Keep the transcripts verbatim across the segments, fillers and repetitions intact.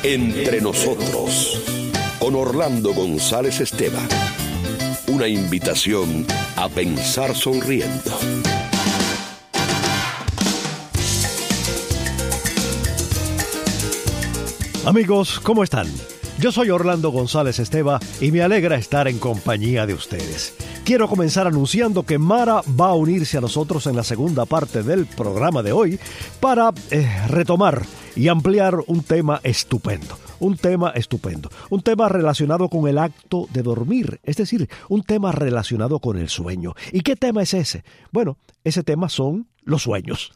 Entre nosotros, con Orlando González Esteban. Una invitación a pensar sonriendo. Amigos, ¿cómo están? Yo soy Orlando González Esteban y me alegra estar en compañía de ustedes. Quiero comenzar anunciando que Mara va a unirse a nosotros en la segunda parte del programa de hoy para eh, retomar y ampliar un tema estupendo. Un tema estupendo, un tema relacionado con el acto de dormir, es decir, un tema relacionado con el sueño. ¿Y qué tema es ese? Bueno, ese tema son los sueños.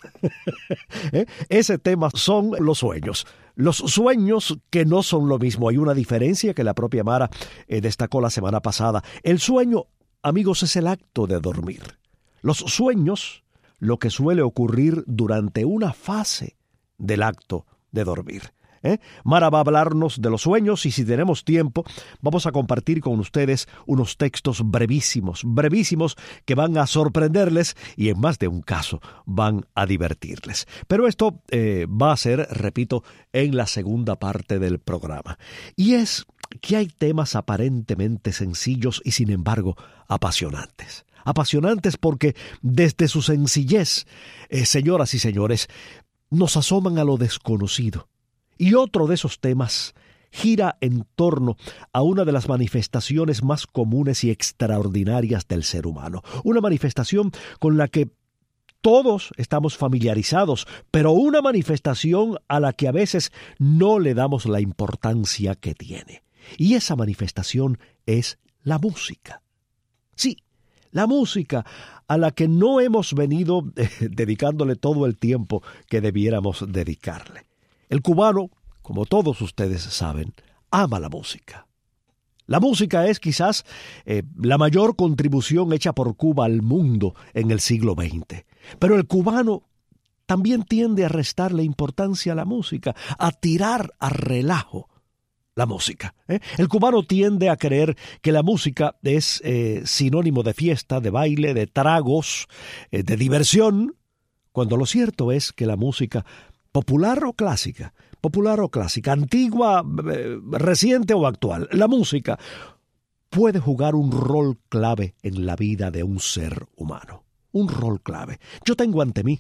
¿Eh? Ese tema son los sueños. Los sueños que no son lo mismo. Hay una diferencia que la propia Mara eh, destacó la semana pasada. El sueño, amigos, es el acto de dormir. Los sueños, lo que suele ocurrir durante una fase del acto de dormir. ¿Eh? Mara va a hablarnos de los sueños y si tenemos tiempo vamos a compartir con ustedes unos textos brevísimos, brevísimos que van a sorprenderles y en más de un caso van a divertirles. Pero esto eh, va a ser, repito, en la segunda parte del programa. Y es que hay temas aparentemente sencillos y sin embargo apasionantes. Apasionantes porque desde su sencillez, eh, señoras y señores, nos asoman a lo desconocido. Y otro de esos temas gira en torno a una de las manifestaciones más comunes y extraordinarias del ser humano. Una manifestación con la que todos estamos familiarizados, pero una manifestación a la que a veces no le damos la importancia que tiene. Y esa manifestación es la música. Sí, la música a la que no hemos venido eh, dedicándole todo el tiempo que debiéramos dedicarle. El cubano, como todos ustedes saben, ama la música. La música es quizás eh, la mayor contribución hecha por Cuba al mundo en el siglo veinte. Pero el cubano también tiende a restarle importancia a la música, a tirar a relajo la música. ¿eh? El cubano tiende a creer que la música es eh, sinónimo de fiesta, de baile, de tragos, eh, de diversión, cuando lo cierto es que la música popular o clásica, popular o clásica, antigua, eh, reciente o actual, la música puede jugar un rol clave en la vida de un ser humano. Un rol clave. Yo tengo ante mí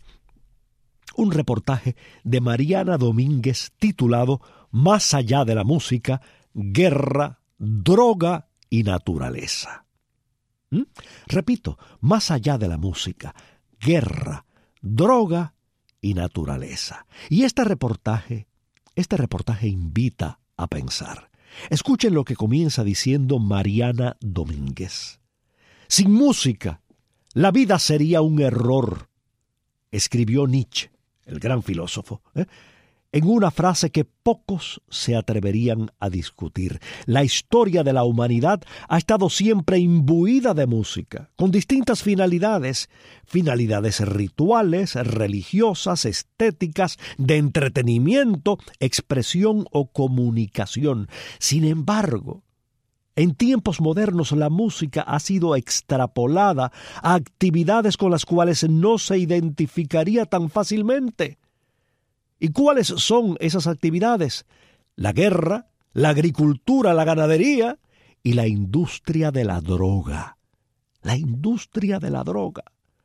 un reportaje de Mariana Domínguez titulado Más allá de la música, guerra, droga y naturaleza. ¿Mm? Repito, más allá de la música, guerra, droga y naturaleza. Y este reportaje, este reportaje invita a pensar. Escuchen lo que comienza diciendo Mariana Domínguez. Sin música, la vida sería un error, escribió Nietzsche, el gran filósofo, ¿eh? en una frase que pocos se atreverían a discutir. La historia de la humanidad ha estado siempre imbuida de música, con distintas finalidades, finalidades rituales, religiosas, estéticas, de entretenimiento, expresión o comunicación. Sin embargo, en tiempos modernos la música ha sido extrapolada a actividades con las cuales no se identificaría tan fácilmente. ¿Y cuáles son esas actividades? La guerra, la agricultura, la ganadería y la industria de la droga. La industria de la droga.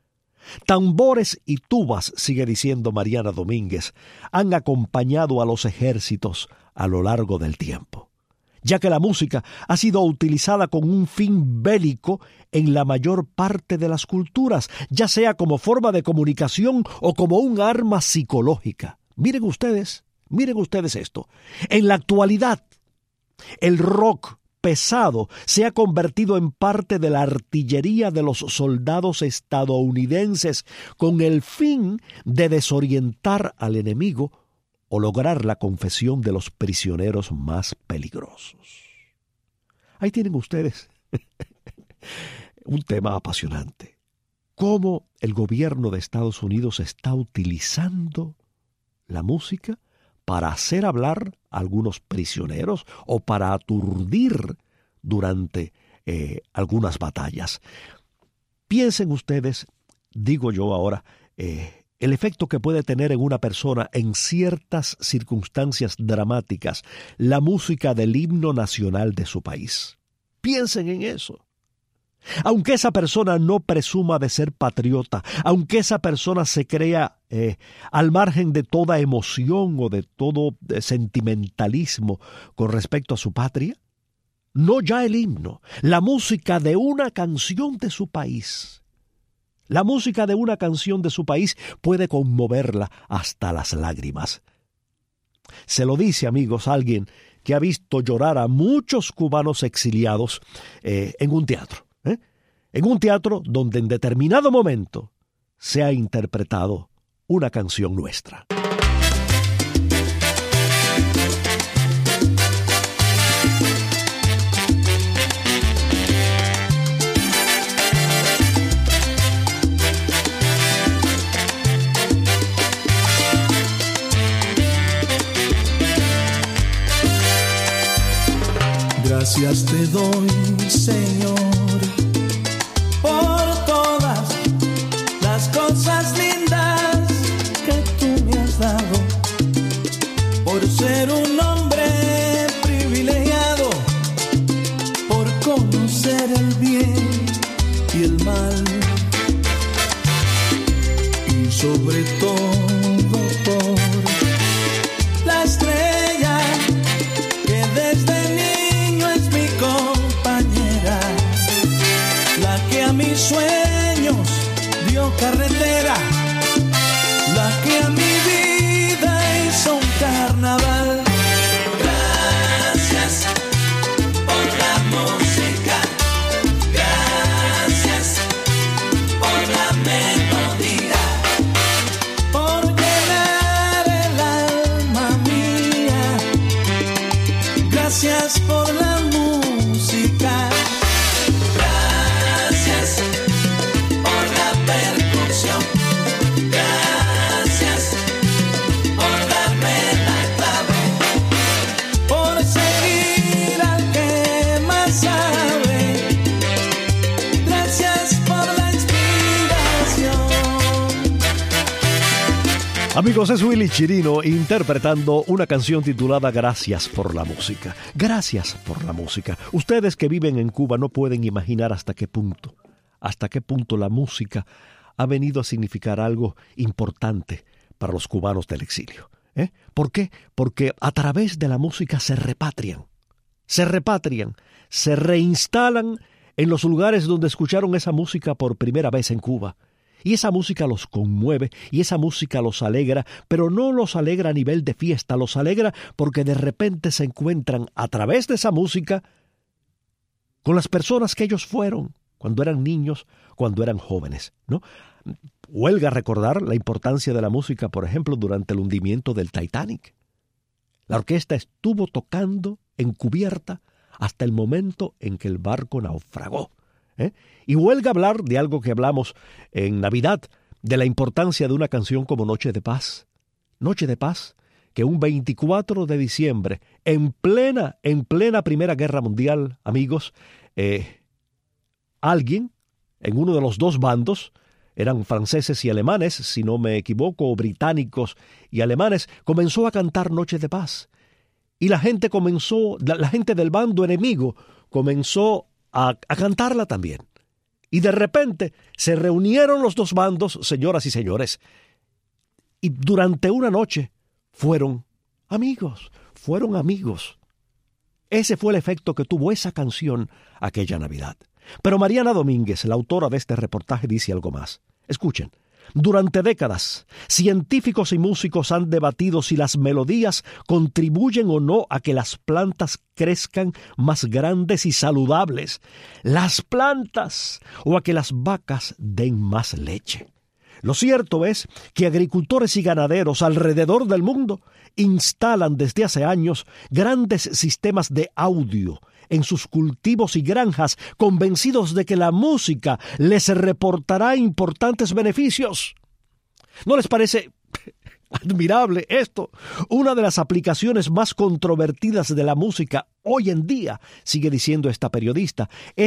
Tambores y tubas, sigue diciendo Mariana Domínguez, han acompañado a los ejércitos a lo largo del tiempo, ya que la música ha sido utilizada con un fin bélico en la mayor parte de las culturas, ya sea como forma de comunicación o como un arma psicológica. Miren ustedes, miren ustedes esto. En la actualidad, el rock pesado se ha convertido en parte de la artillería de los soldados estadounidenses con el fin de desorientar al enemigo o lograr la confesión de los prisioneros más peligrosos. Ahí tienen ustedes un tema apasionante. Cómo el gobierno de Estados Unidos está utilizando la música para hacer hablar a algunos prisioneros o para aturdir durante eh, algunas batallas. Piensen ustedes, digo yo ahora, eh, el efecto que puede tener en una persona en ciertas circunstancias dramáticas la música del himno nacional de su país. Piensen en eso. Aunque esa persona no presuma de ser patriota, aunque esa persona se crea eh, al margen de toda emoción o de todo eh, sentimentalismo con respecto a su patria, no ya el himno, la música de una canción de su país. La música de una canción de su país puede conmoverla hasta las lágrimas. Se lo dice, amigos, alguien que ha visto llorar a muchos cubanos exiliados eh, en un teatro. ¿eh? En un teatro donde en determinado momento se ha interpretado una canción nuestra. Gracias te doy, Señor, por todas las cosas lindas que tú me has dado, por ser un hombre privilegiado, por conocer el bien y el mal, y sobre todo por la estrella que desde a mis sueños dio carretera, la que a mi vida hizo un carnaval. Gracias por la música, gracias por la melodía, por llenar el alma mía, gracias por la música. Amigos, es Willy Chirino interpretando una canción titulada Gracias por la música. Gracias por la música. Ustedes que viven en Cuba no pueden imaginar hasta qué punto, hasta qué punto la música ha venido a significar algo importante para los cubanos del exilio. ¿Eh? ¿Por qué? Porque a través de la música se repatrian, se repatrian, se reinstalan en los lugares donde escucharon esa música por primera vez en Cuba. Y esa música los conmueve, y esa música los alegra, pero no los alegra a nivel de fiesta, los alegra porque de repente se encuentran a través de esa música con las personas que ellos fueron cuando eran niños, cuando eran jóvenes, ¿no? Huelga recordar la importancia de la música, por ejemplo, durante el hundimiento del Titanic. La orquesta estuvo tocando encubierta hasta el momento en que el barco naufragó. ¿Eh? Y huelga hablar de algo que hablamos en Navidad, de la importancia de una canción como Noche de Paz. Noche de Paz, que un veinticuatro de diciembre, en plena, en plena Primera Guerra Mundial, amigos, eh, alguien, en uno de los dos bandos, eran franceses y alemanes, si no me equivoco, británicos y alemanes, comenzó a cantar Noche de Paz. Y la gente comenzó, la, la gente del bando enemigo comenzó A, a cantarla también. Y de repente se reunieron los dos bandos, señoras y señores, y durante una noche fueron amigos, fueron amigos. Ese fue el efecto que tuvo esa canción aquella Navidad. Pero Mariana Domínguez, la autora de este reportaje, dice algo más. Escuchen. Durante décadas, científicos y músicos han debatido si las melodías contribuyen o no a que las plantas crezcan más grandes y saludables, las plantas, o a que las vacas den más leche. Lo cierto es que agricultores y ganaderos alrededor del mundo instalan desde hace años grandes sistemas de audio en sus cultivos y granjas, convencidos de que la música les reportará importantes beneficios. ¿No les parece admirable esto? Una de las aplicaciones más controvertidas de la música hoy en día, sigue diciendo esta periodista, es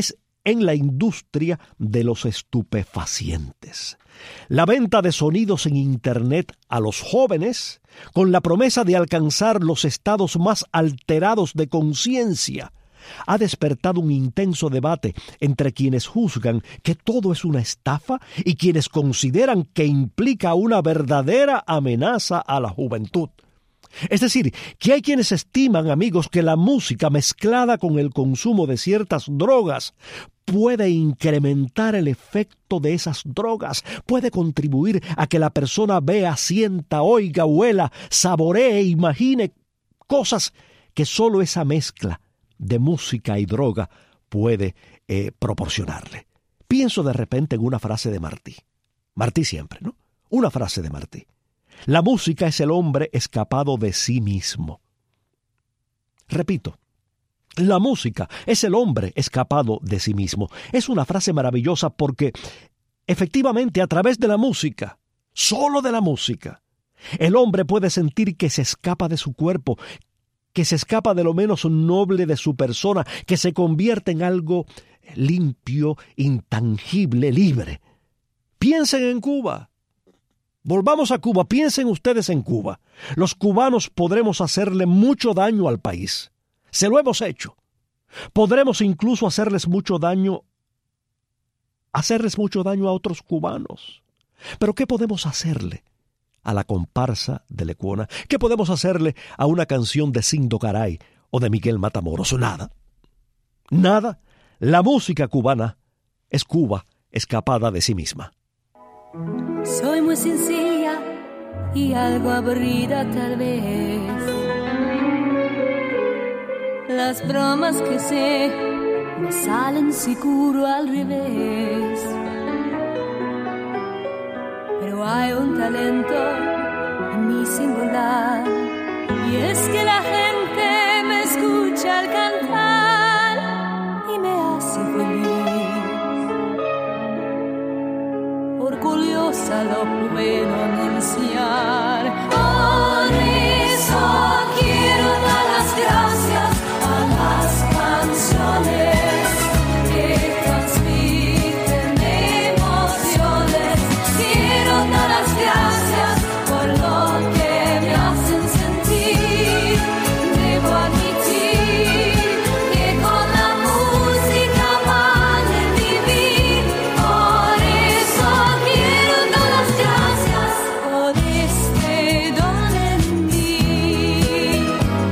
en la industria de los estupefacientes. La venta de sonidos en Internet a los jóvenes, con la promesa de alcanzar los estados más alterados de conciencia, ha despertado un intenso debate entre quienes juzgan que todo es una estafa y quienes consideran que implica una verdadera amenaza a la juventud. Es decir, que hay quienes estiman, amigos, que la música mezclada con el consumo de ciertas drogas puede incrementar el efecto de esas drogas, puede contribuir a que la persona vea, sienta, oiga, huela, saboree, imagine cosas que solo esa mezcla de música y droga puede eh, proporcionarle. Pienso de repente en una frase de Martí. Martí siempre, ¿no? Una frase de Martí. La música es el hombre escapado de sí mismo. Repito, la música es el hombre escapado de sí mismo. Es una frase maravillosa porque, efectivamente, a través de la música, solo de la música, el hombre puede sentir que se escapa de su cuerpo, que se escapa de lo menos noble de su persona, que se convierte en algo limpio, intangible, libre. Piensen en Cuba. Volvamos a Cuba, piensen ustedes en Cuba. Los cubanos podremos hacerle mucho daño al país. Se lo hemos hecho. Podremos incluso hacerles mucho daño, hacerles mucho daño a otros cubanos. Pero ¿qué podemos hacerle a la comparsa de Lecuona? ¿Qué podemos hacerle a una canción de Cindo Caray o de Miguel Matamoros? Nada. Nada. La música cubana es Cuba escapada de sí misma. Soy muy sencilla y algo aburrida tal vez. Las bromas que sé me salen seguro al revés. Pero hay un talento en mi singular, y es que la gente me escucha al cantar y me hace feliz. Orgullosa lo puedo anunciar. Por eso quiero dar las gracias a las canciones que transmiten emociones. Quiero dar las gracias por lo que me hacen sentir. Debo admitir que con la música vale vivir. Por eso quiero dar las gracias por este don en mí.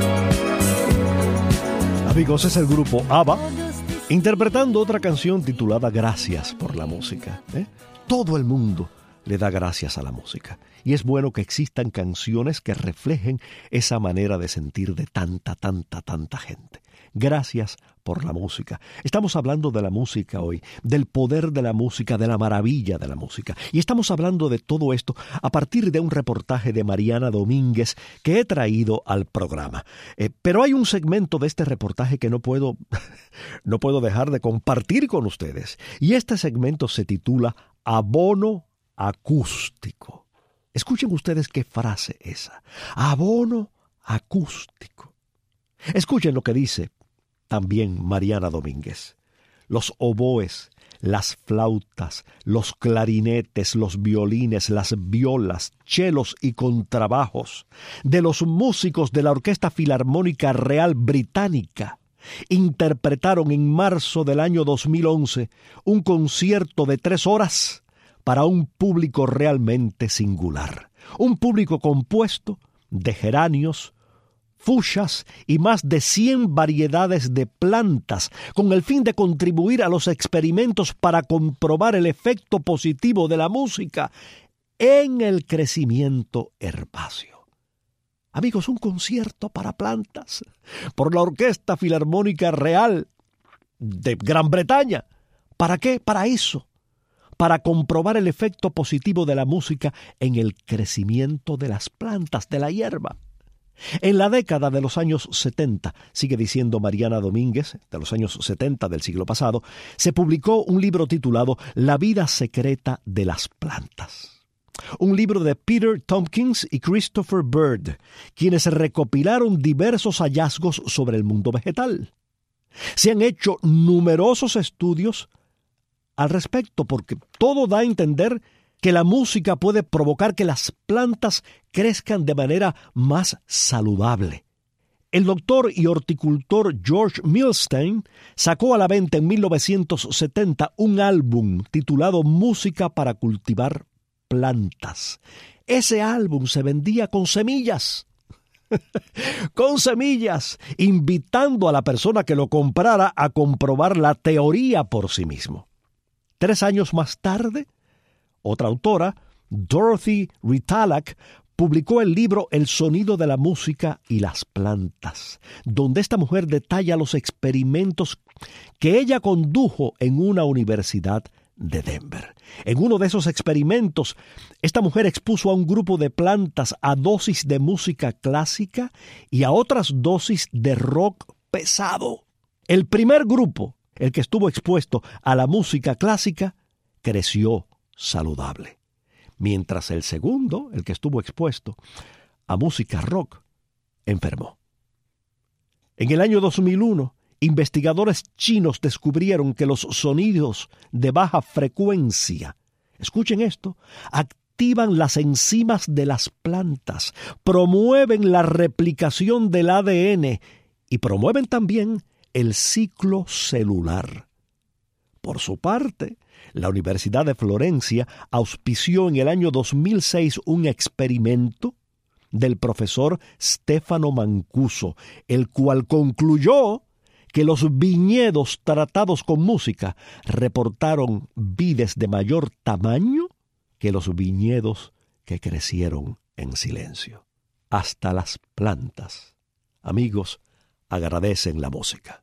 Amigos, es el grupo ABBA interpretando otra canción titulada Gracias por la música. ¿eh? Todo el mundo le da gracias a la música. Y es bueno que existan canciones que reflejen esa manera de sentir de tanta, tanta, tanta gente. Gracias por la música. Estamos hablando de la música hoy, del poder de la música, de la maravilla de la música. Y estamos hablando de todo esto a partir de un reportaje de Mariana Domínguez que he traído al programa. Eh, pero hay un segmento de este reportaje que no puedo, no puedo dejar de compartir con ustedes. Y este segmento se titula Abono acústico. Escuchen ustedes qué frase esa. Abono acústico. Escuchen lo que dice también Mariana Domínguez. Los oboes, las flautas, los clarinetes, los violines, las violas, chelos y contrabajos de los músicos de la Orquesta Filarmónica Real Británica interpretaron en marzo del año dos mil once un concierto de tres horas para un público realmente singular. Un público compuesto de geranios, fuchsias y más de cien variedades de plantas, con el fin de contribuir a los experimentos para comprobar el efecto positivo de la música en el crecimiento herbáceo. Amigos, un concierto para plantas por la Orquesta Filarmónica Real de Gran Bretaña. ¿Para qué? Para eso. Para comprobar el efecto positivo de la música en el crecimiento de las plantas, de la hierba. En la década de los años setenta, sigue diciendo Mariana Domínguez, de los años setenta del siglo pasado, se publicó un libro titulado La vida secreta de las plantas. Un libro de Peter Tompkins y Christopher Bird, quienes recopilaron diversos hallazgos sobre el mundo vegetal. Se han hecho numerosos estudios al respecto, porque todo da a entender que la música puede provocar que las plantas crezcan de manera más saludable. El doctor y horticultor George Milstein sacó a la venta en mil novecientos setenta un álbum titulado Música para cultivar plantas. Ese álbum se vendía con semillas. con semillas, invitando a la persona que lo comprara a comprobar la teoría por sí mismo. Tres años más tarde, otra autora, Dorothy Ritalack, publicó el libro El sonido de la música y las plantas, donde esta mujer detalla los experimentos que ella condujo en una universidad de Denver. En uno de esos experimentos, esta mujer expuso a un grupo de plantas a dosis de música clásica y a otras dosis de rock pesado. El primer grupo, el que estuvo expuesto a la música clásica, creció saludable, mientras el segundo, el que estuvo expuesto a música rock, enfermó. En el año dos mil uno, investigadores chinos descubrieron que los sonidos de baja frecuencia, escuchen esto, activan las enzimas de las plantas, promueven la replicación del A D N y promueven también el ciclo celular. Por su parte, la Universidad de Florencia auspició en el año dos mil seis un experimento del profesor Stefano Mancuso, el cual concluyó que los viñedos tratados con música reportaron vides de mayor tamaño que los viñedos que crecieron en silencio. Hasta las plantas, amigos, agradecen la música.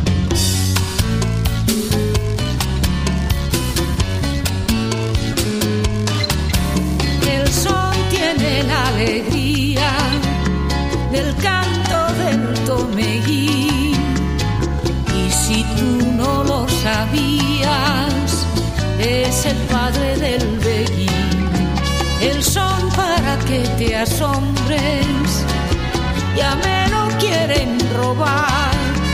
El sol tiene la alegría del canto del tomeguín, y si tú no lo sabías, es el padre del beguín. El son para que te asombres, ya me lo quieren robar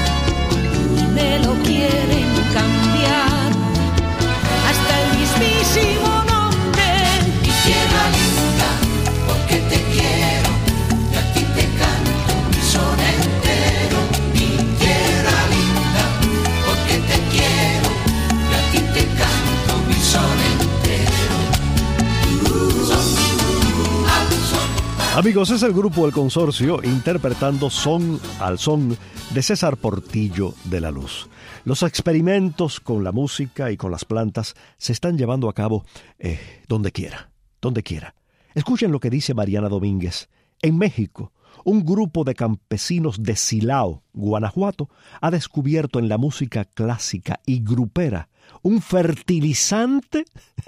y me lo quieren cambiar hasta el mismísimo nombre. Mi tierra linda, porque te quiero y aquí te canto mi son entero. Mi tierra linda, porque te quiero y aquí te canto mi son entero. Uh, son, uh, al son. Amigos, es el grupo El Consorcio interpretando Son al Son de César Portillo de la Luz. Los experimentos con la música y con las plantas se están llevando a cabo eh, donde quiera, donde quiera. Escuchen lo que dice Mariana Domínguez. En México, un grupo de campesinos de Silao, Guanajuato, ha descubierto en la música clásica y grupera un fertilizante,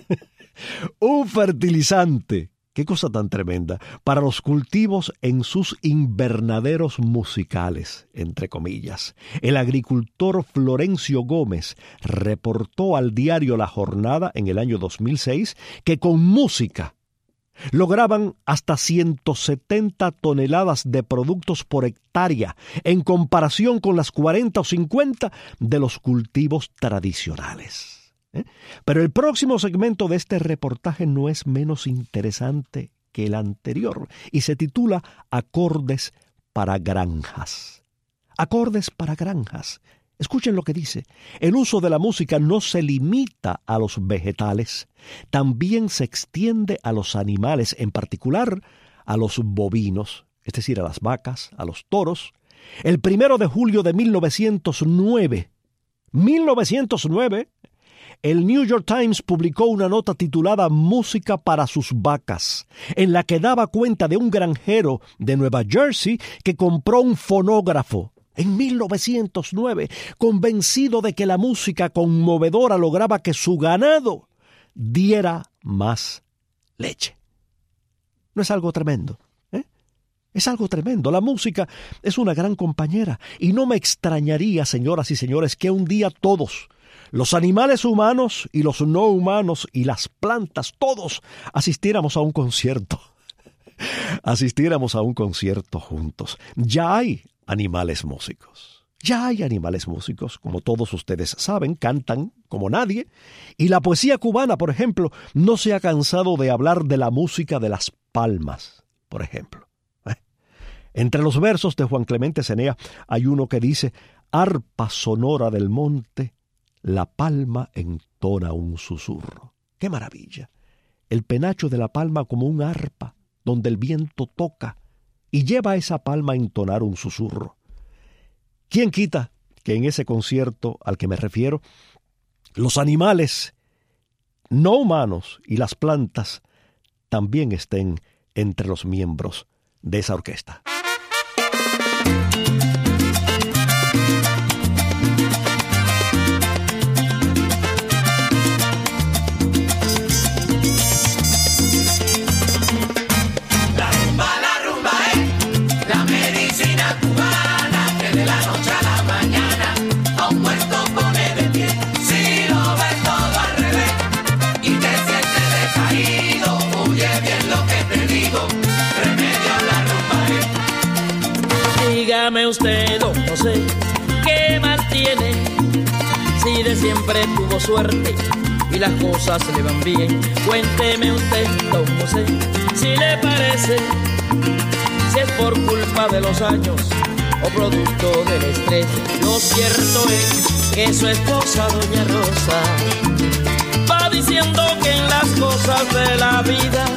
un fertilizante, qué cosa tan tremenda, para los cultivos en sus invernaderos musicales, entre comillas. El agricultor Florencio Gómez reportó al diario La Jornada en el año dos mil seis que con música lograban hasta ciento setenta toneladas de productos por hectárea en comparación con las cuarenta o cincuenta de los cultivos tradicionales. ¿Eh? Pero el próximo segmento de este reportaje no es menos interesante que el anterior y se titula Acordes para granjas. Acordes para granjas. Escuchen lo que dice. El uso de la música no se limita a los vegetales, también se extiende a los animales, en particular a los bovinos, es decir, a las vacas, a los toros. El primero de julio de mil novecientos nueve, mil novecientos nueve, el New York Times publicó una nota titulada Música para sus vacas, en la que daba cuenta de un granjero de Nueva Jersey que compró un fonógrafo en mil novecientos nueve, convencido de que la música conmovedora lograba que su ganado diera más leche. ¿No es algo tremendo? ¿Eh? Es algo tremendo. La música es una gran compañera y no me extrañaría, señoras y señores, que un día todos, los animales humanos y los no humanos y las plantas, todos asistiéramos a un concierto. asistiéramos a un concierto juntos. Ya hay animales músicos. Ya hay animales músicos, como todos ustedes saben, cantan como nadie, y la poesía cubana, por ejemplo, no se ha cansado de hablar de la música de las palmas, por ejemplo. ¿Eh? Entre los versos de Juan Clemente Cenea hay uno que dice: arpa sonora del monte, la palma entona un susurro. ¡Qué maravilla! El penacho de la palma como un arpa, donde el viento toca y lleva a esa palma a entonar un susurro. ¿Quién quita que en ese concierto al que me refiero, los animales no humanos y las plantas también estén entre los miembros de esa orquesta? Dígame usted, don José, ¿qué mal tiene? Si de siempre tuvo suerte y las cosas le van bien. Cuénteme usted, don José, si le parece, si es por culpa de los años o producto del estrés. Lo cierto es que su esposa, doña Rosa, va diciendo que en las cosas de la vida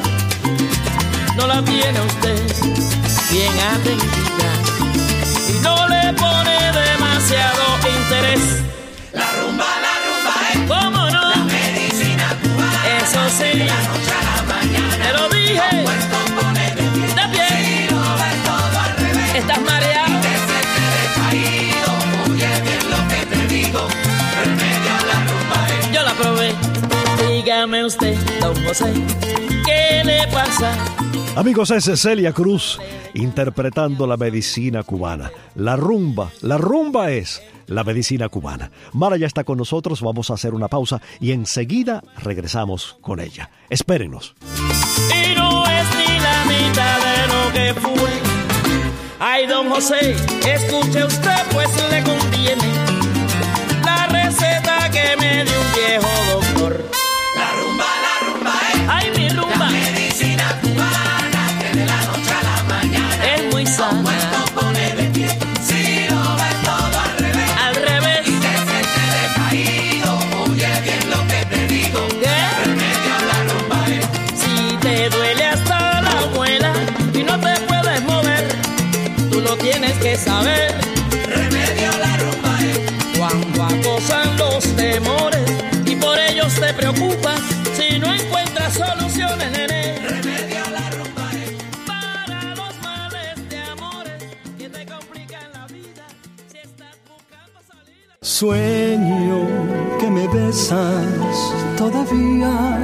no la tiene usted bien atendida y no le pone demasiado interés. La rumba, la rumba es, ¿cómo no? La medicina cubana. Eso sí, de la noche a la mañana. te lo dije. Un puesto pone de pie. De pie. Si lo ves todo al revés. Estás mareado. Y te sientes decaído. Oye bien lo que te digo. Remedio a la rumba es. Yo la probé. Dígame usted, don José, ¿qué le pasa? Amigos, es Celia Cruz interpretando la medicina cubana. La rumba, la rumba es la medicina cubana. Mara ya está con nosotros, vamos a hacer una pausa y enseguida regresamos con ella. Espérenos. Y no es ni la mitad de lo que fue. Ay, don José, escuche usted, pues le conviene la receta que me dio un viejo doctor. La rumba, la rumba es. Ay, mi rumba. La medicina cubana que de la noche a la mañana Es muy sana. un puesto pone de pie. Si lo ves todo al revés. Al revés. Y te sientes decaído. Oye bien lo que te digo. ¿Qué? Remedio a la rumba es. Si te duele hasta la muela y no te puedes mover, tú lo tienes que saber. Remedio a la rumba es. Cuando acosan los temores y por ellos te preocupas, si no encuentras soluciones, nene. Remedio a la rumba es. Para los males de amores que te complican la vida, si estás buscando salida. Sueño que me besas todavía.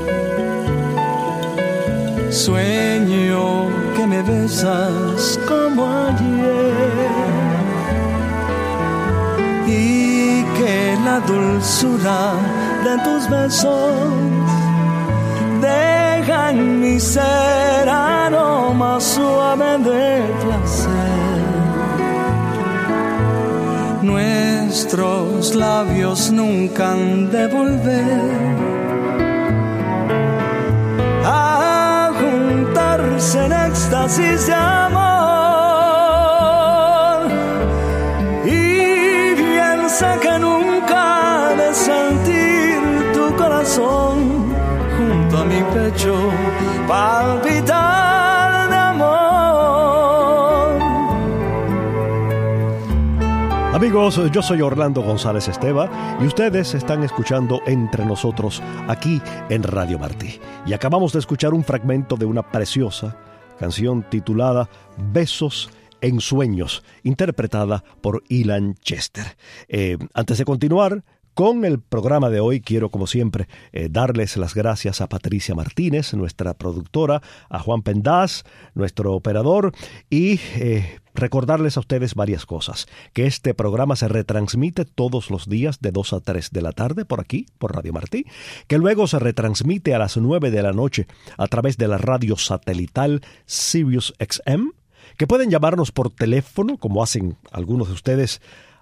Sueño que me besas como ayer. Y que la dulzura de tus besos deja en mi ser aroma suave de placer. Nuestros labios nunca han de volver a juntarse en éxtasis de amor. Y bien sé que nunca he de sentir tu corazón junto a mi pecho palpitar de amor. Amigos, yo soy Orlando González Esteva y ustedes están escuchando Entre Nosotros aquí en Radio Martí. Y acabamos de escuchar un fragmento de una preciosa canción titulada Besos en Sueños, interpretada por Ilan Chester. Eh, antes de continuar con el programa de hoy, quiero, como siempre, eh, darles las gracias a Patricia Martínez, nuestra productora, a Juan Pendaz, nuestro operador, y eh, recordarles a ustedes varias cosas. Que este programa se retransmite todos los días de dos a tres de la tarde por aquí, por Radio Martí, que luego se retransmite a las nueve de la noche a través de la radio satelital Sirius X M, que pueden llamarnos por teléfono, como hacen algunos de ustedes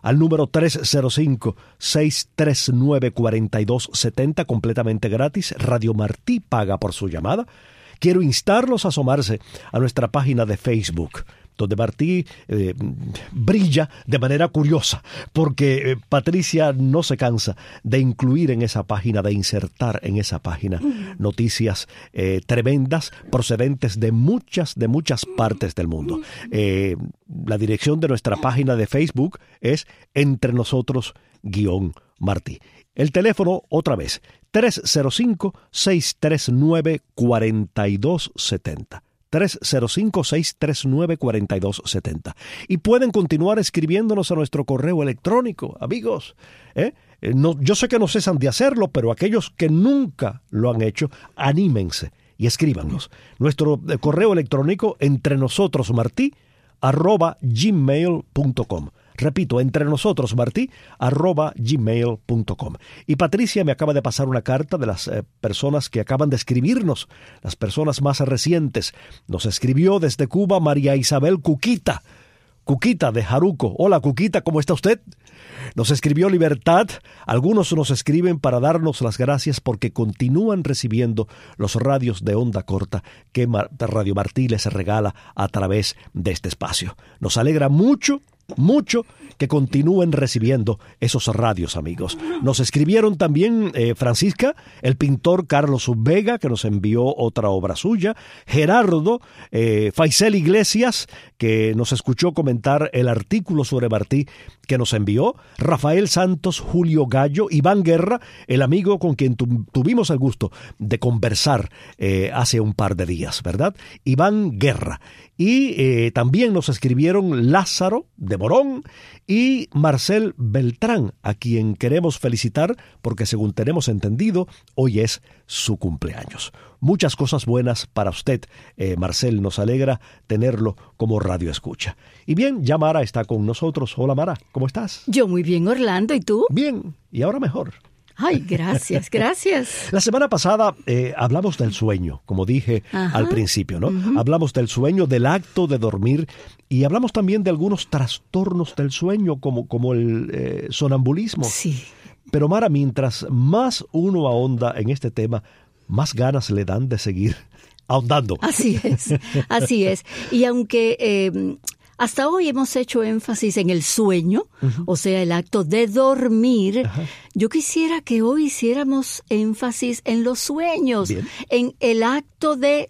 al número tres cero cinco, seis tres nueve, cuatro dos siete cero, completamente gratis. Radio Martí paga por su llamada. Quiero instarlos a asomarse a nuestra página de Facebook, donde Martí eh, brilla de manera curiosa, porque eh, Patricia no se cansa de incluir en esa página, de insertar en esa página noticias eh, tremendas procedentes de muchas, de muchas partes del mundo. Eh, la dirección de nuestra página de Facebook es Entre Nosotros guión Martí. El teléfono, otra vez, tres cero cinco, seis tres nueve, cuatro dos siete cero. tres cero cinco, seis tres nueve, cuatro dos siete cero. Y pueden continuar escribiéndonos a nuestro correo electrónico, amigos. ¿eh? No, yo sé que no cesan de hacerlo, pero aquellos que nunca lo han hecho, anímense y escríbanos. Nuestro eh, correo electrónico, entrenosotrosmartí, arroba gmail punto com. Repito, entre nosotros, Martí, arroba gmail punto com. Y Patricia me acaba de pasar una carta de las eh, personas que acaban de escribirnos, las personas más recientes. Nos escribió desde Cuba María Isabel Cuquita, Cuquita de Jaruco. Hola, Cuquita, ¿cómo está usted? Nos escribió Libertad. Algunos nos escriben para darnos las gracias porque continúan recibiendo los radios de onda corta que Radio Martí les regala a través de este espacio. Nos alegra mucho Mucho que continúen recibiendo esos radios, amigos. Nos escribieron también eh, Francisca, el pintor Carlos Vega, que nos envió otra obra suya, Gerardo, eh, Faisel Iglesias, que nos escuchó comentar el artículo sobre Martí que nos envió, Rafael Santos, Julio Gallo, Iván Guerra, el amigo con quien tu- tuvimos el gusto de conversar eh, hace un par de días, ¿verdad? Iván Guerra. Y eh, también nos escribieron Lázaro de Morón y Marcel Beltrán, a quien queremos felicitar porque, según tenemos entendido, hoy es su cumpleaños. Muchas cosas buenas para usted, eh, Marcel. Nos alegra tenerlo como radio escucha. Y bien, ya Mara está con nosotros. Hola, Mara, ¿cómo estás? Yo muy bien, Orlando, ¿y tú? Bien, y ahora mejor. Ay, gracias, gracias. La semana pasada eh, hablamos del sueño, como dije Ajá. al principio, ¿no? Uh-huh. Hablamos del sueño, del acto de dormir, y hablamos también de algunos trastornos del sueño, como, como el eh, sonambulismo. Sí. Pero Mara, mientras más uno ahonda en este tema, más ganas le dan de seguir ahondando. Así es, así es. Y aunque eh, hasta hoy hemos hecho énfasis en el sueño, uh-huh. o sea, el acto de dormir, uh-huh. yo quisiera que hoy hiciéramos énfasis en los sueños, Bien. en el acto de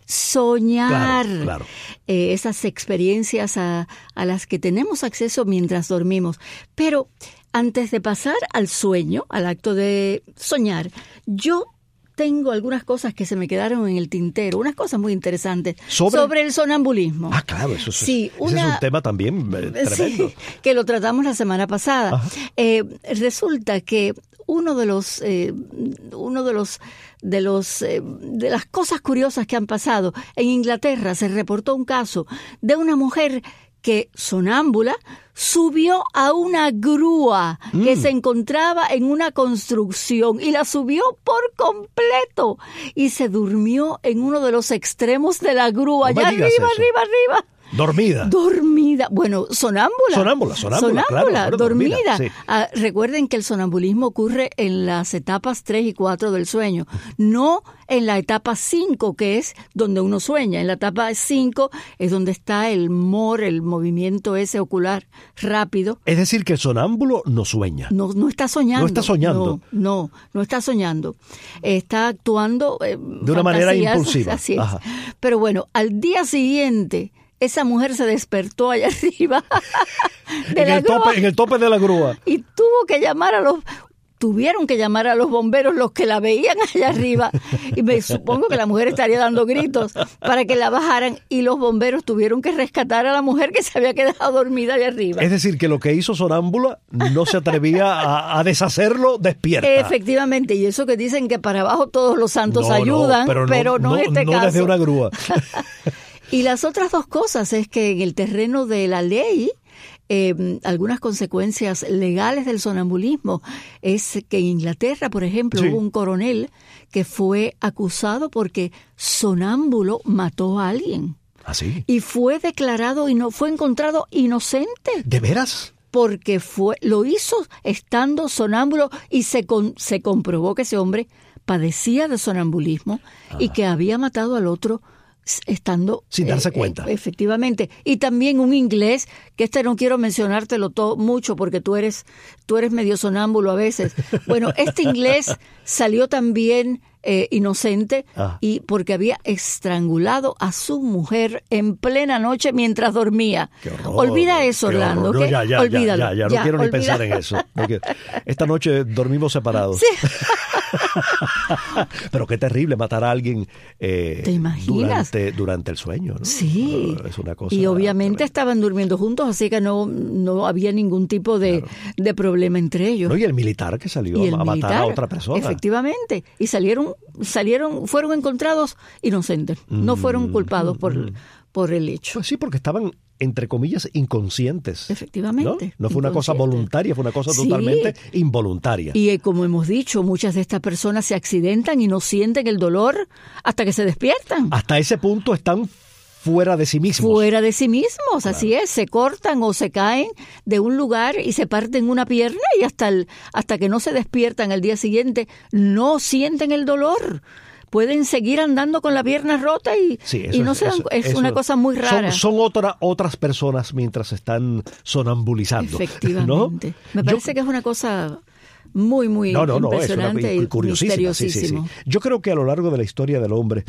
soñar. Claro, claro. Eh, esas experiencias a, a las que tenemos acceso mientras dormimos. Pero antes de pasar al sueño, al acto de soñar, yo tengo algunas cosas que se me quedaron en el tintero, unas cosas muy interesantes sobre, sobre el sonambulismo. Ah, claro, eso, eso sí, es, una, ese es un tema también eh, tremendo. Sí, que lo tratamos la semana pasada. Eh, resulta que uno de los, eh, uno de los, de los, eh, de las cosas curiosas que han pasado en Inglaterra, se reportó un caso de una mujer que, sonámbula, subió a una grúa mm. que se encontraba en una construcción y la subió por completo y se durmió en uno de los extremos de la grúa, allá arriba, eso. arriba, arriba. Dormida. Dormida. Bueno, sonámbula. Sonámbula, sonámbula, sonámbula claro, dormida. dormida, sí. Ah, recuerden que el sonambulismo ocurre en las etapas tres y cuatro del sueño, no en la etapa cinco, que es donde uno sueña. En la etapa cinco es donde está el M O R, el movimiento ese ocular rápido. Es decir, que el sonámbulo no sueña. No, no está soñando. No está soñando. No, no, no está soñando. Está actuando eh, de una manera impulsiva. Así es. Ajá. Pero bueno, al día siguiente, esa mujer se despertó allá arriba de en, la el grúa, tope, en el tope de la grúa. Y tuvo que llamar a los... Tuvieron que llamar a los bomberos, los que la veían allá arriba. Y me supongo que la mujer estaría dando gritos para que la bajaran. Y los bomberos tuvieron que rescatar a la mujer que se había quedado dormida allá arriba. Es decir, que lo que hizo sonámbula no se atrevía a, a deshacerlo despierta. Efectivamente. Y eso que dicen que para abajo todos los santos no, ayudan, no, pero no, pero no, no en este no caso. desde una grúa. Y las otras dos cosas es que en el terreno de la ley, Eh, algunas consecuencias legales del sonambulismo es que en Inglaterra, por ejemplo, sí. hubo un coronel que fue acusado porque sonámbulo mató a alguien. ¿Ah, sí? Y fue declarado y no fue encontrado inocente. ¿De veras? porque fue lo hizo estando sonámbulo y se, con, se comprobó que ese hombre padecía de sonambulismo ah. y que había matado al otro estando sin darse eh, cuenta. Eh, efectivamente. Y también un inglés, que este no quiero mencionártelo todo, mucho porque tú eres, tú eres medio sonámbulo a veces. Bueno, este inglés salió también eh, inocente ah. y porque había estrangulado a su mujer en plena noche mientras dormía. Qué horror, Olvida eso, Orlando. No, ya, ya, Olvídalo. Ya, ya, ya, no ya, quiero olvida. ni pensar en eso. Esta noche dormimos separados. Sí. Pero qué terrible matar a alguien eh, ¿Te imaginas? Durante, durante el sueño, ¿no? Sí. Es una cosa y obviamente terrible. Estaban durmiendo juntos, así que no, no había ningún tipo de, claro. de problema entre ellos. No, y el militar que salió a militar, matar a otra persona. Efectivamente. Y salieron, salieron, fueron encontrados inocentes. Mm. No fueron culpados por, mm. por el hecho. Pues sí, porque estaban, entre comillas, inconscientes. Efectivamente. No, no fue una cosa voluntaria, fue una cosa sí. totalmente involuntaria. Y eh, como hemos dicho, muchas de estas personas se accidentan y no sienten el dolor hasta que se despiertan. Hasta ese punto están fuera de sí mismos. Fuera de sí mismos, claro. Así es. Se cortan o se caen de un lugar y se parten una pierna y hasta, el, hasta que no se despiertan al día siguiente no sienten el dolor. Pueden seguir andando con la pierna rota y, sí, y no es, se dan, eso, es eso, una cosa muy rara. Son, son otra, otras personas mientras están sonambulizando. Efectivamente. ¿No? Me parece Yo, que es una cosa muy, muy no, no, no, impresionante es una, y curiosísima. Sí, sí, sí. Yo creo que a lo largo de la historia del hombre,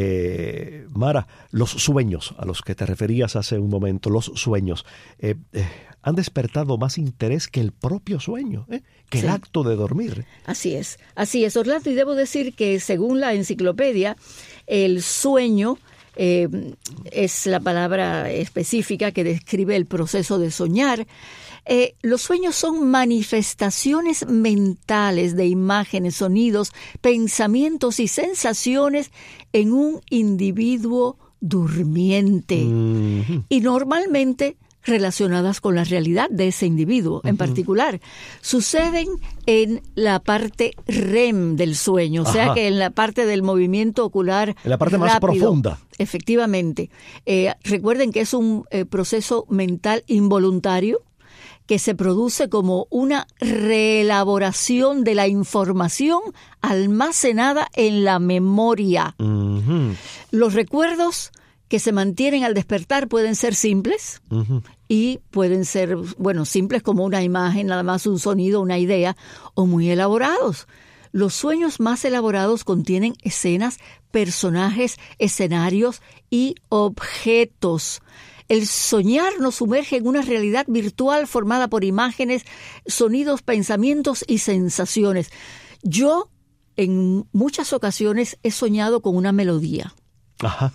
eh, Mara, los sueños a los que te referías hace un momento, los sueños, eh, eh, han despertado más interés que el propio sueño, ¿eh? que sí. el acto de dormir. Así es, así es, Orlando, y debo decir que según la enciclopedia, el sueño eh, es la palabra específica que describe el proceso de soñar. Eh, los sueños son manifestaciones mentales de imágenes, sonidos, pensamientos y sensaciones en un individuo durmiente. Mm-hmm. Y normalmente relacionadas con la realidad de ese individuo en uh-huh. particular. Suceden en la parte R E M del sueño, o sea Ajá. que en la parte del movimiento ocular en la parte rápido, más profunda. Efectivamente. Eh, recuerden que es un eh, proceso mental involuntario que se produce como una reelaboración de la información almacenada en la memoria. Uh-huh. Los recuerdos que se mantienen al despertar pueden ser simples uh-huh. y pueden ser, bueno, simples como una imagen, nada más un sonido, una idea, o muy elaborados. Los sueños más elaborados contienen escenas, personajes, escenarios y objetos. El soñar nos sumerge en una realidad virtual formada por imágenes, sonidos, pensamientos y sensaciones. Yo, en muchas ocasiones, he soñado con una melodía. Ajá.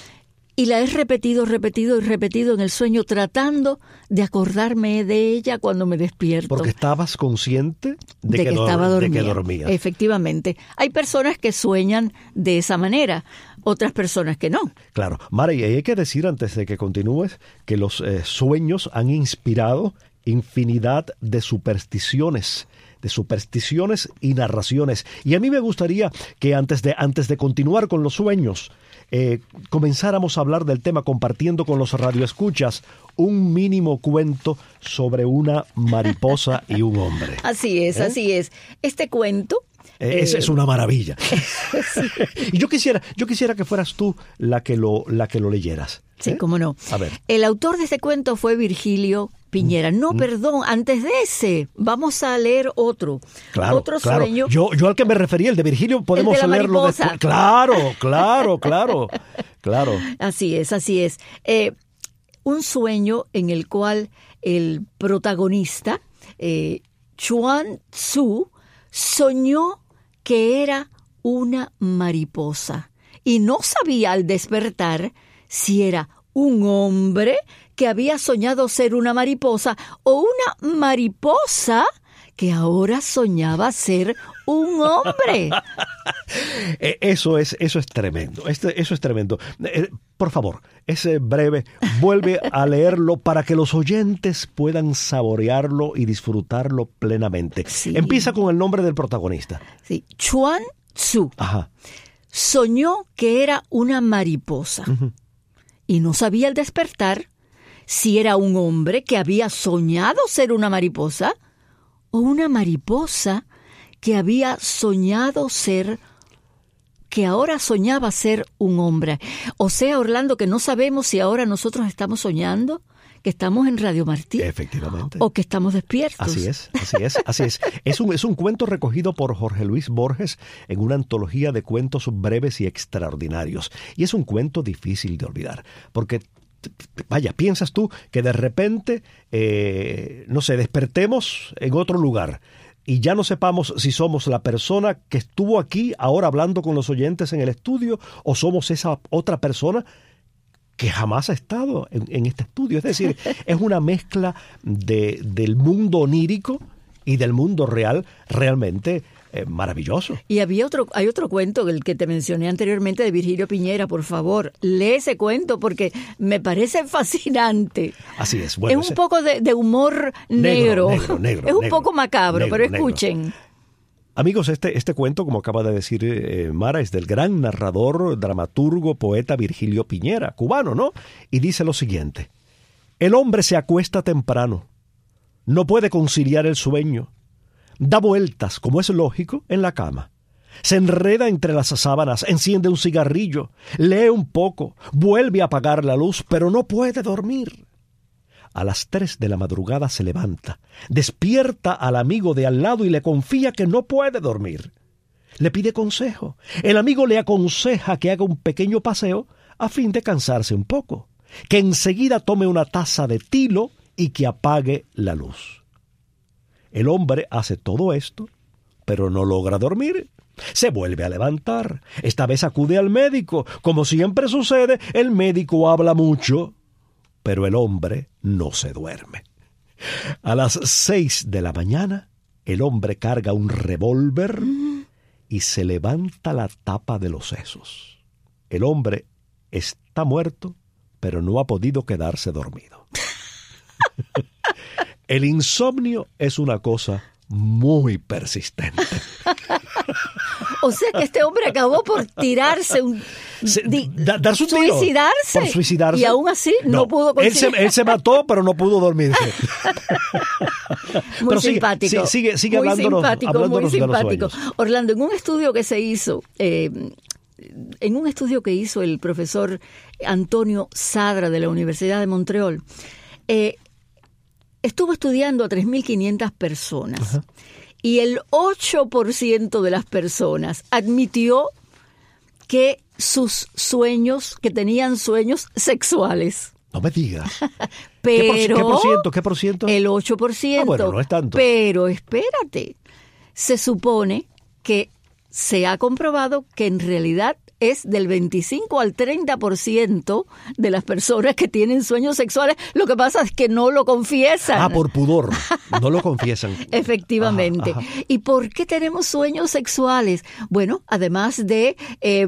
Y la he repetido, repetido y repetido en el sueño, tratando de acordarme de ella cuando me despierto. Porque estabas consciente de, de que, que do- estaba dormida. De que dormías. Efectivamente. Hay personas que sueñan de esa manera, otras personas que no. Claro. Mara, y hay que decir antes de que continúes que los eh, sueños han inspirado infinidad de supersticiones. de supersticiones y narraciones. Y a mí me gustaría que antes de, antes de continuar con los sueños, eh, comenzáramos a hablar del tema compartiendo con los radioescuchas un mínimo cuento sobre una mariposa y un hombre. Así es, ¿Eh? así es. Este cuento... Eh, es, eh, es una maravilla. Sí. Y yo quisiera, yo quisiera que fueras tú la que lo, la que lo leyeras. Sí, ¿Eh? cómo no. A ver. El autor de este cuento fue Virgilio Piñera. No, mm. perdón, antes de ese, vamos a leer otro. Claro, otro claro. sueño. Yo, yo al que me refería, el de Virgilio, podemos el de leerlo mariposa. después. Claro, claro, claro, claro. Así es, así es. Eh, un sueño en el cual el protagonista, eh, Chuan Tzu, soñó que era una mariposa y no sabía al despertar si era un hombre que había soñado ser una mariposa o una mariposa que ahora soñaba ser un hombre. Eso es, eso es tremendo. Este, eso es tremendo. Eh, por favor, ese breve, vuelve a leerlo para que los oyentes puedan saborearlo y disfrutarlo plenamente. Sí. Empieza con el nombre del protagonista. Sí, Chuan Tzu. Ajá. Soñó que era una mariposa uh-huh. y no sabía al despertar si era un hombre que había soñado ser una mariposa o una mariposa que había soñado ser, que ahora soñaba ser un hombre. O sea, Orlando, que no sabemos si ahora nosotros estamos soñando, que estamos en Radio Martí. Efectivamente. O que estamos despiertos. Así es, así es, así es. Es un, es un cuento recogido por Jorge Luis Borges en una antología de cuentos breves y extraordinarios. Y es un cuento difícil de olvidar, porque vaya, piensas tú que de repente, eh, no sé, despertemos en otro lugar y ya no sepamos si somos la persona que estuvo aquí ahora hablando con los oyentes en el estudio o somos esa otra persona que jamás ha estado en, en este estudio. Es decir, es una mezcla de, del mundo onírico y del mundo real realmente eh, maravilloso. Y había otro, hay otro cuento, el que te mencioné anteriormente, de Virgilio Piñera. Por favor, lee ese cuento porque me parece fascinante. Así es. Bueno, es un ese... poco de, de humor negro. Negro, negro, negro es un negro, poco macabro, negro, pero negro. escuchen. Amigos, este, este cuento, como acaba de decir eh, Mara, es del gran narrador, dramaturgo, poeta Virgilio Piñera, cubano, ¿no? Y dice lo siguiente: el hombre se acuesta temprano, no puede conciliar el sueño, da vueltas, como es lógico, en la cama, se enreda entre las sábanas, enciende un cigarrillo, lee un poco, vuelve a apagar la luz, pero no puede dormir. A las tres de la madrugada se levanta, despierta al amigo de al lado y le confía que no puede dormir. Le pide consejo. El amigo le aconseja que haga un pequeño paseo a fin de cansarse un poco, que enseguida tome una taza de tilo y que apague la luz. El hombre hace todo esto, pero no logra dormir. Se vuelve a levantar. Esta vez acude al médico. Como siempre sucede, el médico habla mucho, pero el hombre no se duerme. A las seis de la mañana, el hombre carga un revólver y se levanta la tapa de los sesos. El hombre está muerto, pero no ha podido quedarse dormido. El insomnio es una cosa muy persistente. O sea que este hombre acabó por tirarse un... Se, di, da, darse un tiro, suicidarse. por suicidarse. Y aún así no, no pudo él se, él se mató, pero no pudo dormirse. Muy pero simpático. Sigue, sigue, sigue muy hablándonos, simpático, hablándonos muy de los simpático. sueños. Orlando, en un estudio que se hizo... Eh, en un estudio que hizo el profesor Antonio Sadra de la Universidad de Montreal, eh, estuvo estudiando a tres mil quinientas personas. Ajá. Y el ocho por ciento de las personas admitió que sus sueños, que tenían sueños sexuales. No me digas. Pero ¿Qué por, ¿Qué por ciento? ¿Qué por ciento? El ocho por ciento. Ah, bueno, no es tanto. Pero espérate, se supone que se ha comprobado que en realidad es del veinticinco al treinta por ciento de las personas que tienen sueños sexuales. Lo que pasa es que no lo confiesan. Ah, por pudor. No lo confiesan. Efectivamente. Ajá, ajá. ¿Y por qué tenemos sueños sexuales? Bueno, además de eh,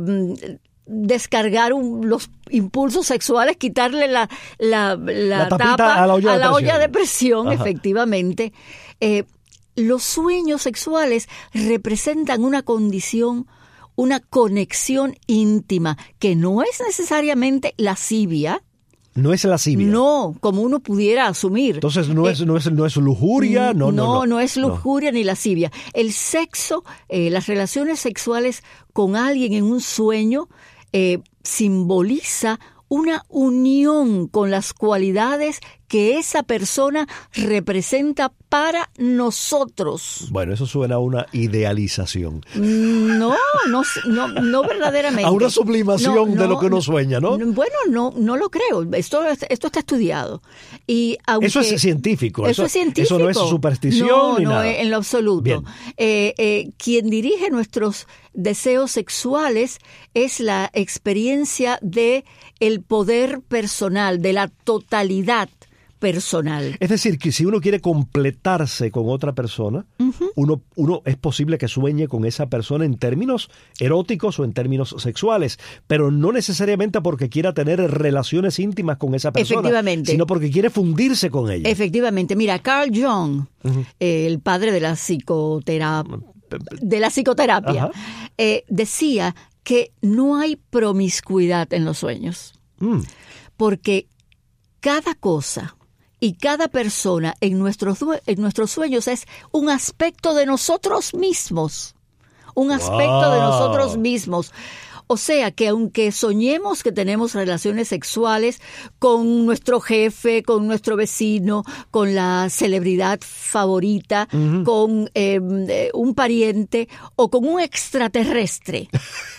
descargar un, los impulsos sexuales, quitarle la, la, la, la tapita tapa a la olla, a de, la presión. olla de presión, Ajá. efectivamente. Eh, los sueños sexuales representan una condición, una conexión íntima, que no es necesariamente lascivia. No es lascivia. No, como uno pudiera asumir. Entonces no es, eh, no es, no es lujuria. No, no, no, no, no es lujuria no. ni lascivia. El sexo, eh, las relaciones sexuales con alguien en un sueño eh, simboliza una unión con las cualidades que esa persona representa para nosotros. Bueno, eso suena a una idealización. No, no, no, no verdaderamente. A una sublimación no, no, de lo que uno sueña, ¿no? Bueno, no, no lo creo. Esto, esto está estudiado. Y aunque, eso es científico. Eso, eso es científico. Eso no es superstición no, ni no, nada. en lo absoluto. Eh, eh, quien dirige nuestros deseos sexuales es la experiencia de el poder personal, de la totalidad personal. Es decir, que si uno quiere completarse con otra persona, uh-huh. uno, uno es posible que sueñe con esa persona en términos eróticos o en términos sexuales, pero no necesariamente porque quiera tener relaciones íntimas con esa persona, efectivamente, sino porque quiere fundirse con ella. Efectivamente. Mira, Carl Jung, uh-huh. eh, el padre de la psicoterapia, de la psicoterapia eh, decía que no hay promiscuidad en los sueños, mm. porque cada cosa y cada persona en nuestros, en nuestros sueños es un aspecto de nosotros mismos. Un aspecto wow. de nosotros mismos. O sea que aunque soñemos que tenemos relaciones sexuales con nuestro jefe, con nuestro vecino, con la celebridad favorita, uh-huh. con eh, un pariente o con un extraterrestre,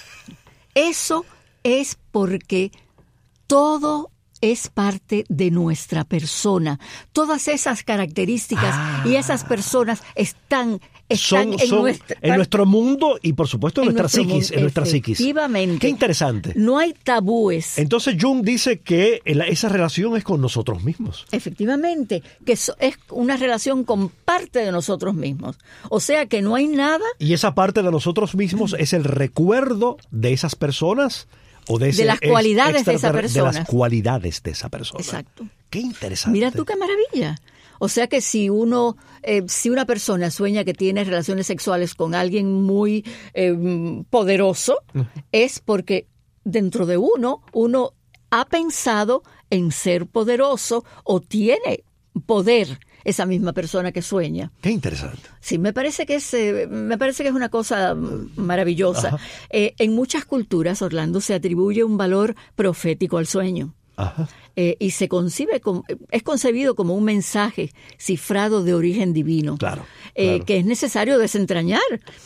eso es porque todo es parte de nuestra persona. Todas esas características ah. y esas personas están, están son, en, son nuestra, en nuestro mundo y por supuesto en, en nuestra psiquis. Mundo, en nuestra psiquis. Efectivamente. Qué interesante. No hay tabúes. Entonces Jung dice que esa relación es con nosotros mismos. Efectivamente, que es una relación con parte de nosotros mismos. O sea que no hay nada. Y esa parte de nosotros mismos es el recuerdo de esas personas. O de, ese, de las cualidades de esa persona. De las cualidades de esa persona. Exacto. Qué interesante. Mira tú qué maravilla. O sea que si uno, eh, si una persona sueña que tiene relaciones sexuales con alguien muy eh, poderoso, uh-huh. es porque dentro de uno, uno ha pensado en ser poderoso o tiene poder. Esa misma persona que sueña. Qué interesante. Sí, me parece que es, eh, me parece que es una cosa maravillosa. Eh, en muchas culturas, Orlando, se atribuye un valor profético al sueño. Ajá. Eh, y se concibe como, es concebido como un mensaje cifrado de origen divino. Claro. Eh, claro. Que es necesario desentrañar.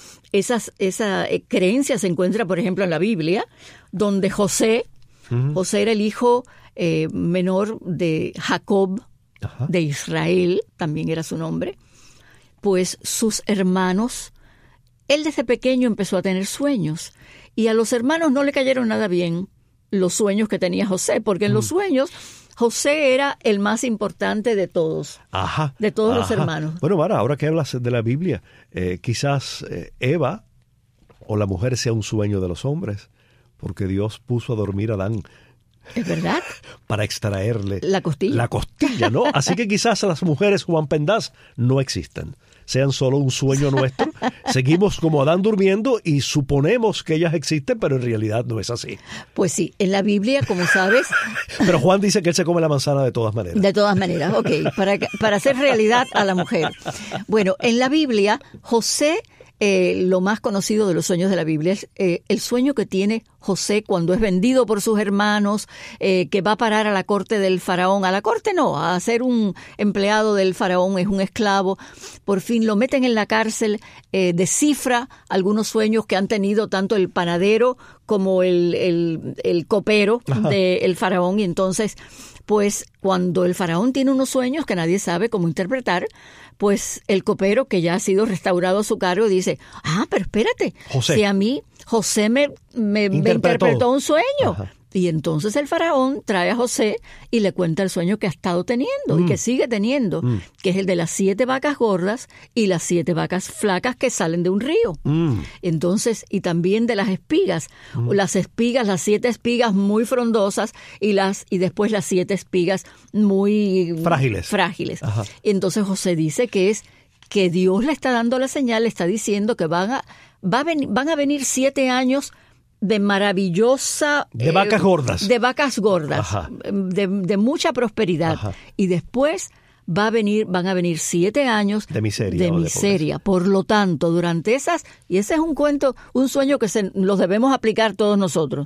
Esas, esa eh, creencia se encuentra, por ejemplo, en la Biblia, donde José, uh-huh. José era el hijo eh, menor de Jacob, Ajá. de Israel, también era su nombre, pues sus hermanos, él desde pequeño empezó a tener sueños y a los hermanos no le cayeron nada bien los sueños que tenía José, porque en mm. los sueños José era el más importante de todos, Ajá. de todos Ajá. los hermanos. Bueno, Mara, ahora que hablas de la Biblia, eh, quizás eh, Eva o la mujer sea un sueño de los hombres, porque Dios puso a dormir a Adán. ¿Es verdad? Para extraerle la costilla. La costilla, ¿no? Así que quizás las mujeres Juan Pendaz no existen, sean solo un sueño nuestro. Seguimos como Adán durmiendo y suponemos que ellas existen, pero en realidad no es así. Pues sí, en la Biblia, como sabes... Pero Juan dice que él se come la manzana de todas maneras. De todas maneras, ok, para, para hacer realidad a la mujer. Bueno, en la Biblia, José... Eh, lo más conocido de los sueños de la Biblia es eh, el sueño que tiene José cuando es vendido por sus hermanos, eh, que va a parar a la corte del faraón. A la corte no, a ser un empleado del faraón, es un esclavo. Por fin lo meten en la cárcel, eh, descifra algunos sueños que han tenido tanto el panadero como el, el, el copero del faraón. Y entonces, pues cuando el faraón tiene unos sueños que nadie sabe cómo interpretar, pues el copero, que ya ha sido restaurado a su cargo, dice, ah, pero espérate, José. si a mí José me, me, interpretó. me interpretó un sueño. Ajá. Y entonces el faraón trae a José y le cuenta el sueño que ha estado teniendo mm. y que sigue teniendo, mm. que es el de las siete vacas gordas y las siete vacas flacas que salen de un río. Mm. Entonces, y también de las espigas, mm. las espigas, las siete espigas muy frondosas y las y después las siete espigas muy frágiles. frágiles. Ajá. Entonces José dice que es que Dios le está dando la señal, le está diciendo que van a, va a ven, van a venir siete años de maravillosa... De eh, vacas gordas. De vacas gordas, de, de mucha prosperidad. Ajá. Y después va a venir, van a venir siete años de miseria. De miseria. De Por lo tanto, durante esas... Y ese es un cuento, un sueño que se, los debemos aplicar todos nosotros.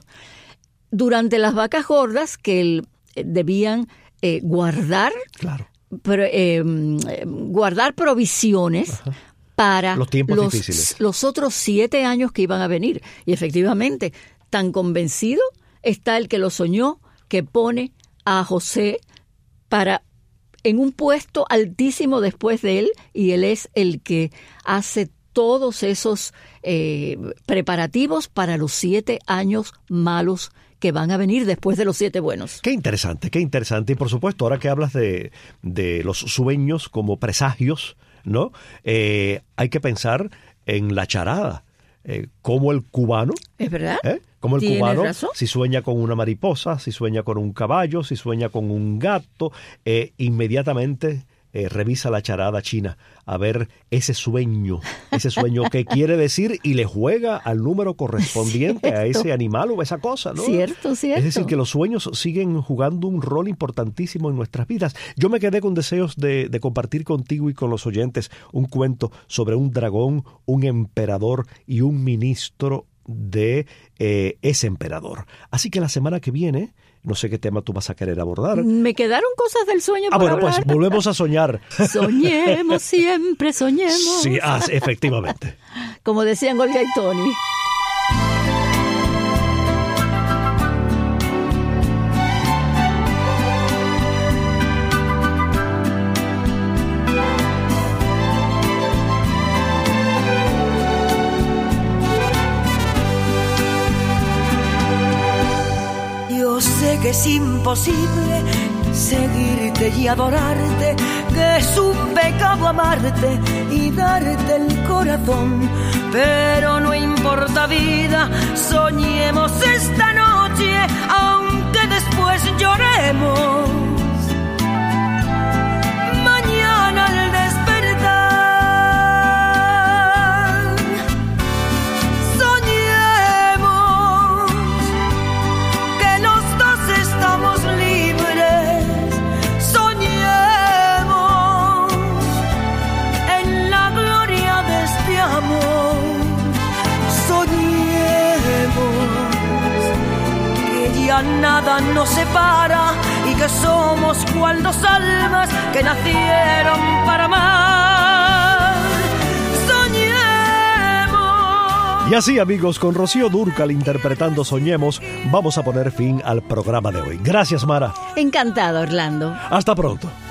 Durante las vacas gordas que el, debían eh, guardar... Claro. Pero, eh, guardar provisiones... Ajá. Para los, tiempos los, difíciles. los otros siete años que iban a venir. Y efectivamente, tan convencido está el que lo soñó, que pone a José para en un puesto altísimo después de él, y él es el que hace todos esos eh, preparativos para los siete años malos que van a venir después de los siete buenos. Qué interesante, qué interesante. Y por supuesto, ahora que hablas de, de los sueños como presagios, ¿no? Eh, hay que pensar en la charada, eh, como el cubano. ¿Es verdad? ¿eh? Como el ¿Tienes cubano, razón? Si sueña con una mariposa, si sueña con un caballo, si sueña con un gato, eh, inmediatamente eh, revisa la charada china a ver ese sueño, ese sueño que quiere decir y le juega al número correspondiente cierto. A ese animal o esa cosa, ¿no? Cierto, cierto. Es decir, que los sueños siguen jugando un rol importantísimo en nuestras vidas. Yo me quedé con deseos de, de compartir contigo y con los oyentes un cuento sobre un dragón, un emperador y un ministro de eh, ese emperador. Así que la semana que viene, no sé qué tema tú vas a querer abordar. Me quedaron cosas del sueño Ah, por bueno, hablar. pues volvemos a soñar. Soñemos siempre, soñemos. Sí, ah, efectivamente. Como decían Olga y Tony. Sé que es imposible seguirte y adorarte, que es un pecado amarte y darte el corazón, pero no importa vida, soñemos esta noche, aunque después lloremos. Mañana al despertar, soñemos que los dos estamos libres, soñemos en la gloria de este amor, soñemos que ya nada nos separa y que somos cual dos almas que nacieron para amar. Soñemos. Y así, amigos, con Rocío Dúrcal interpretando Soñemos, vamos a poner fin al programa de hoy. Gracias, Mara. Encantado, Orlando. Hasta pronto.